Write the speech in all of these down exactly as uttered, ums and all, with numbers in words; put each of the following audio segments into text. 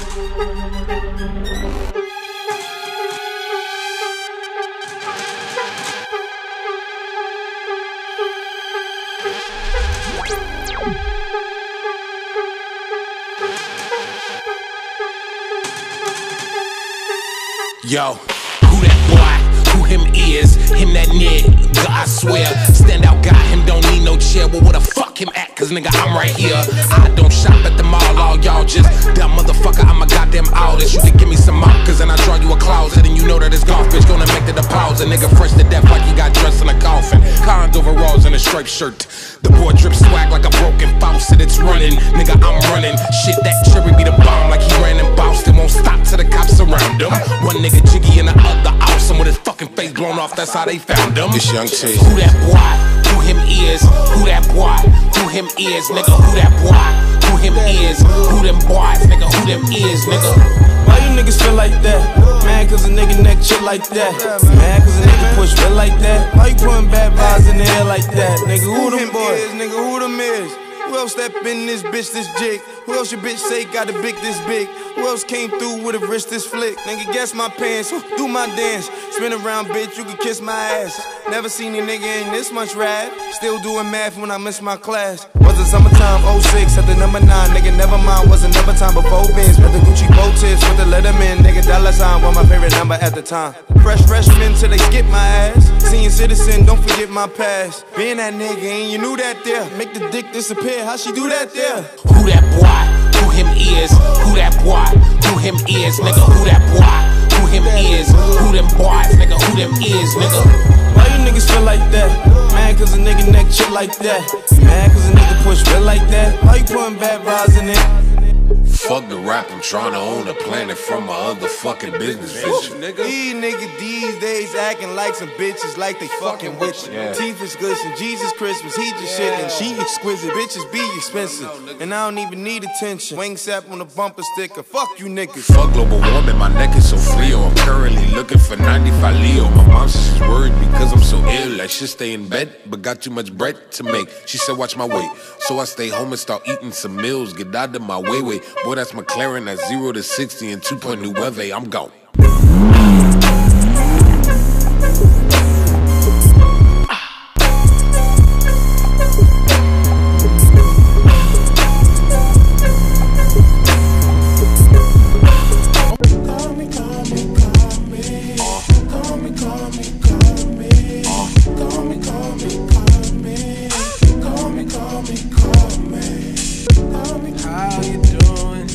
Yo, who that boy? Who him is? Him that nigga, I swear. Stand out guy, him don't need no chair. Well, where the fuck him at? Cause nigga, I'm right here. I don't shop at the mall, all y'all just dumb motherfucker. I'm a goddamn artist. You can give me some markers and I draw you a closet. And you know that it's golf bitch gonna make the deposit. Nigga fresh to death like he got dressed in a coffin. Cons overalls and a striped shirt. The boy drip swag like a broken faucet. It's running, nigga, I'm running. Shit, that cherry be the bomb like he ran in Boston. Won't stop till the cops around him. One nigga jiggy and the other awesome with his fucking face blown off. That's how they found him. This Young T. Who that boy? Who him is? Who that boy? Who him is? Nigga, who that boy? Who him is? Who them boys? Nigga, who them is? Nigga. Why you niggas feel like that? Man, cause a nigga neck chill like that. Man, cause a nigga push real like that. Why you putting bad vibes in the air like that? Nigga, who them boys? Nigga, who them is? Who else step in this bitch this jig? Who else your bitch say got a big this big? Who else came through with a wrist this flick? Nigga, guess my pants, do my dance. Spin around, bitch, you can kiss my ass. Never seen a nigga in this much rap. Still doing math when I miss my class. Was it summertime, oh six, at the number nine. Nigga, never mind, was another time before Benz. With the Gucci bow tips, with the Letterman. Nigga, dollar sign was my favorite number at the time. Fresh freshman till they skip my ass. Senior citizen, don't forget my past. Being that nigga, and you knew that there. Make the dick disappear, how she do that there? Who that boy? Who him is? Who that boy? Who him is? Nigga, who that boy? Who him is? Who them boys? Nigga, who them is? Nigga. Why you niggas feel like that? Man, cause a nigga neck chill like that. Man, cause a nigga push real like that. Why you putting bad vibes in it? Fuck the rap, I'm trying to own a planet from my other fucking business vision. These niggas these days acting like some bitches like they fucking with you. Yeah. Teeth is glisten, Jesus Christmas, he just shit and she exquisite. Bitches be expensive, and I don't even need attention. Wing sap on the bumper sticker, fuck you niggas. Fuck global warming, my neck is so frio. I'm currently looking for ninety-five Leo. My mom says she's worried because I'm so ill. I should stay in bed, but got too much bread to make. She said watch my weight, so I stay home and start eating some meals. Get out of my way, way. Boy, that's McLaren at zero to sixty and two point new weather. I'm gone.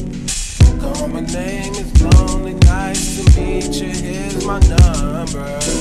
My name is Lonely, nice to meet you, here's my number.